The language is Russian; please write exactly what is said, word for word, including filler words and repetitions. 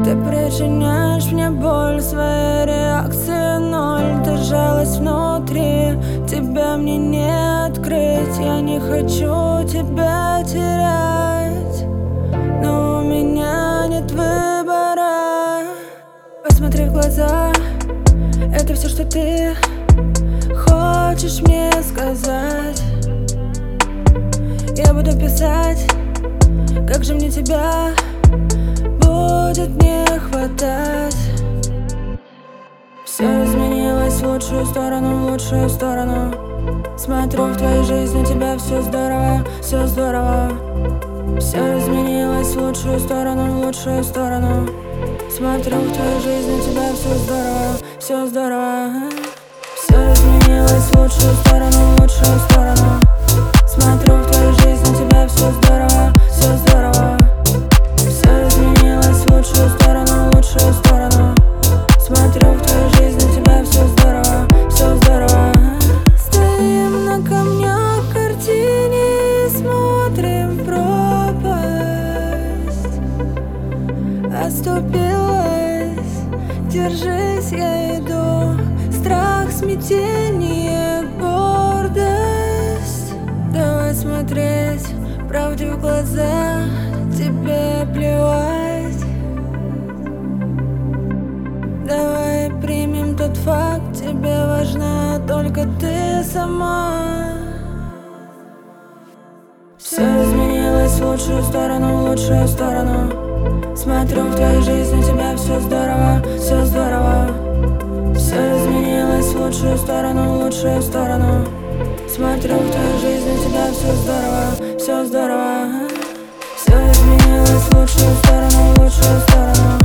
Ты причиняешь мне боль, своей реакции ноль. Ты жалость внутри, тебя мне не открыть. Я не хочу тебя терять, но у меня нет выбора. Посмотри в глаза, это все, что ты хочешь мне сказать. Я буду писать, как же мне тебя будет не хватать. Все изменилось в лучшую сторону, в лучшую сторону. Смотрю в твою жизнь, у тебя все здорово, все здорово. Все изменилось в лучшую сторону, в лучшую сторону. Смотрю в твою жизнь, у тебя все здорово, все здорово. Все изменилось в лучшую сторону, в лучшую сторону. Смотрю в твою жизнь, у тебя все здорово, все здорово. Все изменилось в лучшую сторону, в лучшую сторону. Смотрю в твою жизнь, у тебя все здорово, все здорово. Стоим на камнях в картине и смотрим в пропасть. Оступилась, держись, я иду. Страх, смятение, гордость. Давай смотреть правде в глаза, тебе плевать. Давай примем тот факт, тебе важна только ты сама. Все изменилось в лучшую сторону, в лучшую сторону. Смотрю в твою жизнь, у тебя все здорово, все здорово. Все изменилось в лучшую сторону, в лучшую сторону. Смотрю в твою жизнь, у тебя все здорово, все здорово. Все изменилось в лучшую сторону, в лучшую сторону.